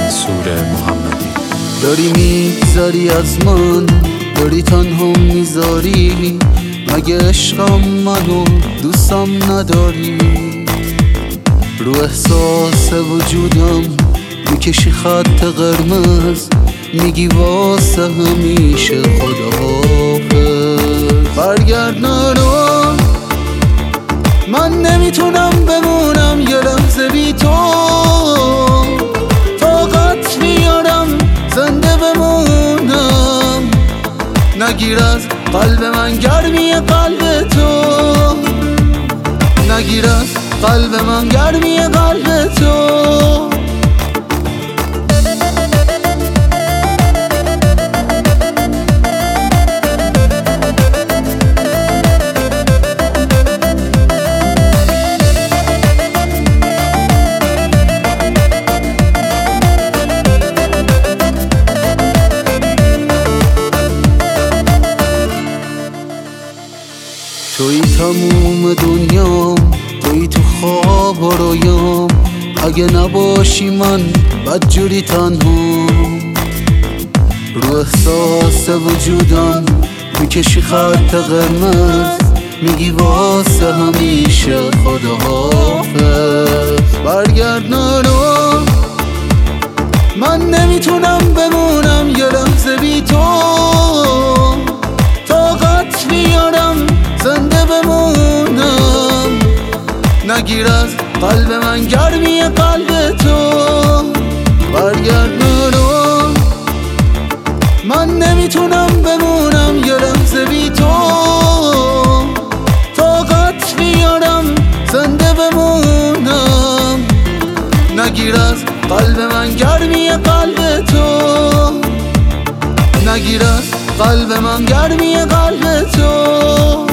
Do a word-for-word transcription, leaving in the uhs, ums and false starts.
منصور محمدی. داری میگذاری از من، داری تنها میذاری، مگه عشقم منو دوستم نداری؟ رو احساس وجودم میکشی خط قرمز، میگی واسه همیشه خداحافظ. برگرد نرو، من نمیتونم بمونم یه لحظه بی تو، طاقت میارم زنده بمونم. نگیر از قلب من گرمی قلب تو، نگیر از قلب من گرمی قلب تو. توی تموم دنیام، توی تو خواب و رویام، اگه نباشی من بدجوری تنها. رو احساس وجودم میکشی خط قرمز، میگی واسه همیشه خداحافظ. برگرد نرو، من نمیتونم بمونم یه لحظه بی تو، طاقت میارم زنده بمونم. نگیر از قلب من گرمی قلب تو، برگرد نرو، من نمیتونم بمونم یه لحظه بی تو، طاقت میارم زنده بمونم. نگیر از قلب من گرمی قلب تو، نگیر از قلب من گرمی قلب تو.